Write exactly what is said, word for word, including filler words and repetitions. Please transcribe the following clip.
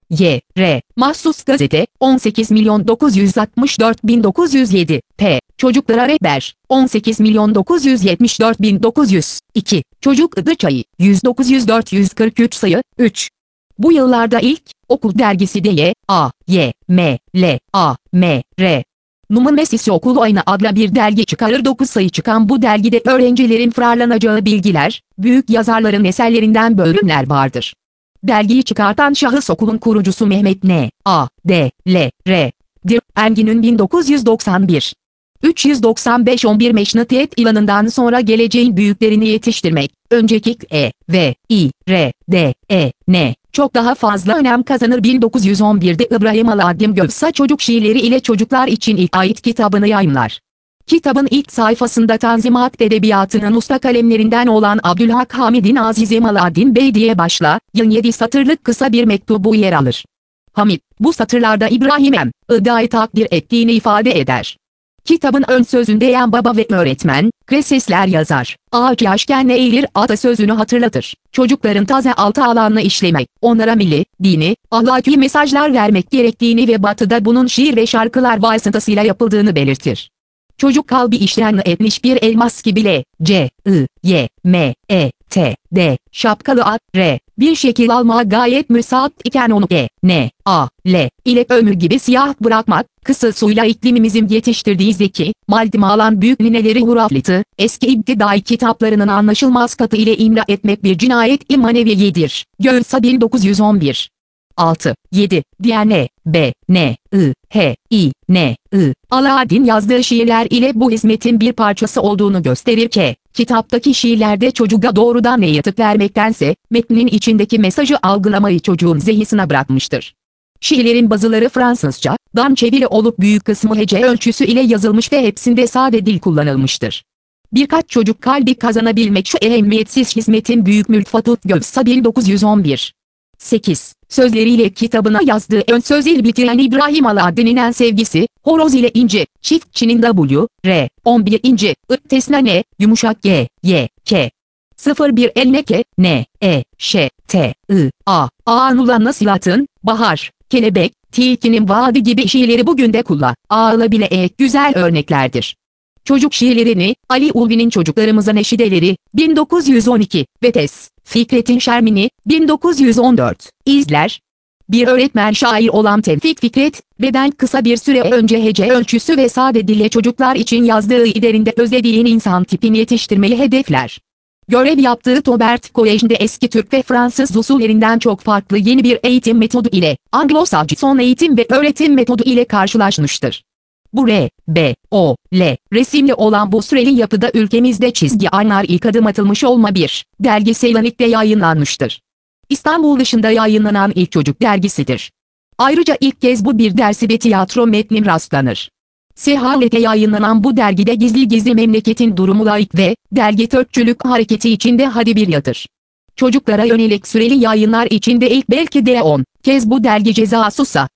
Y. R. Mahsus Gazete, on sekiz milyon dokuz yüz altmış dört bin dokuz yüz yedi. P. Çocuklara Rehber, on sekiz milyon dokuz yüz yetmiş dört bin dokuz yüz iki. Çocuk Adı Çayı, yüz dokuz yüz dört yüz kırk üç sayı, üç. Bu yıllarda ilk, Okul dergisi D Y, A, Y, M, L, A, M, R. Numarası Okul Oyunu adlı bir dergi çıkarır. dokuz sayı çıkan bu dergide öğrencilerin fırlanacağı bilgiler, büyük yazarların eserlerinden bölümler vardır. Dergiyi çıkartan şahıs okulun kurucusu Mehmet N. A. D. L. R. dir. Ergin'in bin dokuz yüz doksan bir. üç yüz doksan beş on bir Meşnatiyet ilanından sonra geleceğin büyüklerini yetiştirmek, önceki E, V, I, R, D, E, N, çok daha fazla önem kazanır. bin dokuz yüz on birde İbrahim Alaaddin Gövsa çocuk şiirleri ile çocuklar için ilk ait kitabını yayımlar. Kitabın ilk sayfasında Tanzimat Edebiyatı'nın usta kalemlerinden olan Abdülhak Hamid'in Azizim Alaaddin Bey diye başla, yın yedi satırlık kısa bir mektubu yer alır. Hamid, bu satırlarda İbrahim M'ı takdir ettiğini ifade eder. Kitabın ön sözünde yan baba ve öğretmen, kresesler yazar. Ağaç yaşken eğilir atasözünü hatırlatır. Çocukların taze altı alanını işlemek, onlara milli, dini, ahlaki mesajlar vermek gerektiğini ve batıda bunun şiir ve şarkılar vasıtasıyla yapıldığını belirtir. Çocuk kalbi işlenme etmiş bir elmas gibi L, C, I, Y, M, E, T, D, şapkalı at, R, bir şekil almaya gayet müsait iken onu E, N, A, L, ile ömür gibi siyah bırakmak, kısa suyla iklimimizin yetiştirdiği zeki, malzeme alan büyük nineleri huraflıtı, eski iptidai kitaplarının anlaşılmaz katı ile imla etmek bir cinayet-i maneviyedir. Gövsa bin dokuz yüz on bir. altı, yedi, diğer N, B, N, I, H, I, N, I, Alaaddin yazdığı şiirler ile bu hizmetin bir parçası olduğunu gösterir ki, kitaptaki şiirlerde çocuğa doğrudan yatık vermektense, metnin içindeki mesajı algılamayı çocuğun zihnine bırakmıştır. Şiirlerin bazıları Fransızcadan çeviri olup büyük kısmı hece ölçüsü ile yazılmış ve hepsinde sade dil kullanılmıştır. Birkaç çocuk kalbi kazanabilmek şu ehemmiyetsiz hizmetin büyük mülfatı. Gövsa bin dokuz yüz on bir. sekiz. Sözleriyle kitabına yazdığı ön söz ile bitiren İbrahim Alaaddin'in en sevgisi, horoz ile ince, çiftçinin W, R, on bir ince, I, tesna N, yumuşak G, Y, K. sıfır bir eline K, N, E, Ş, T, I, A, A'nula nasilatın, bahar, kelebek, tilkinin vaadi gibi şiirleri bugün de kullan, A'la bile E, güzel örneklerdir. Çocuk şiirlerini, Ali Ulvi'nin Çocuklarımıza Neşideleri, bin dokuz yüz on iki, ve Tes, Fikret'in Şermini, bin dokuz yüz on dört, izler. Bir öğretmen şair olan Tevfik Fikret, beden kısa bir süre önce hece ölçüsü ve sade dille çocuklar için yazdığı iderinde özlediğin insan tipini yetiştirmeyi hedefler. Görev yaptığı Tobert Kolej'de eski Türk ve Fransız usullerinden çok farklı yeni bir eğitim metodu ile, Anglo-Sakson eğitim ve öğretim metodu ile karşılaşmıştır. Bu R, B, O, L, resimli olan bu süreli yapıda ülkemizde çizgi aynar ilk adım atılmış olma bir, dergi Seylanik'te yayınlanmıştır. İstanbul dışında yayınlanan ilk çocuk dergisidir. Ayrıca ilk kez bu bir dersi ve tiyatro metnin rastlanır. Sehalet'e yayınlanan bu dergide gizli gizli memleketin durumu laik ve, dergi Türkçülük hareketi içinde hadi bir yadır. Çocuklara yönelik süreli yayınlar içinde ilk belki de on kez bu dergi Ceza Susa,